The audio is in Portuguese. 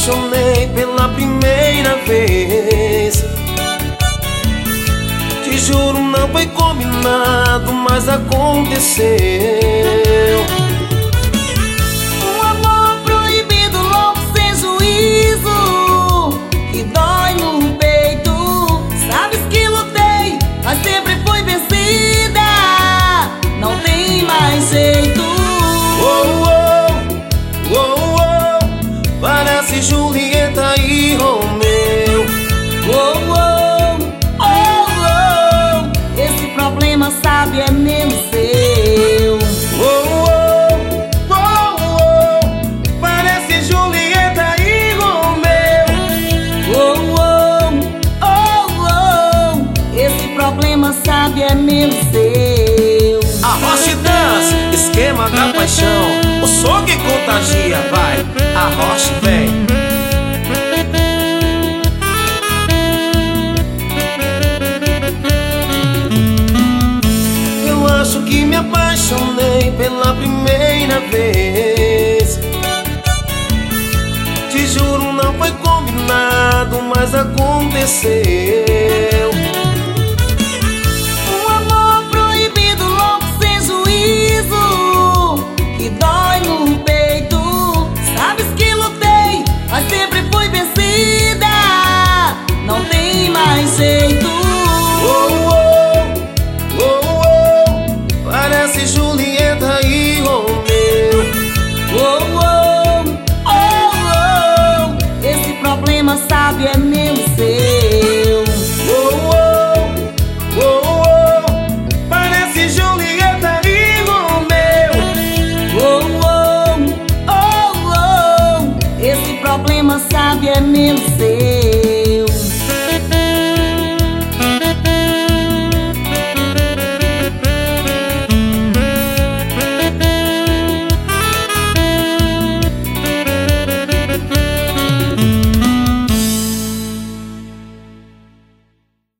apaixonei pela primeira vez. Te juro, não foi combinado, mas aconteceu. Um amor proibido, louco sem juízo, que dói no peito. Sabes que lutei, mas sempre fui vencida. Não tem mais jeito. Parece Julieta e Romeu. Esse problema, sabe, é mesmo seu. Parece Julieta e Romeu. Esse problema, sabe, é mesmo seu. Arrocha e dança, esquema da paixão. O som que contagia, vai, arrocha e vem. Eu acho que me apaixonei pela primeira vez. Te juro, não foi combinado, mas aconteceu. Um amor proibido, louco sem juízo, que dói no peito. Sabes que lutei, mas sempre fui vencida. Não tem mais jeito. Parece Julieta e Romeu. Esse problema, sabe, é mesmo seu. Parece Julieta e Romeu. Esse problema, sabe, é mesmo seu.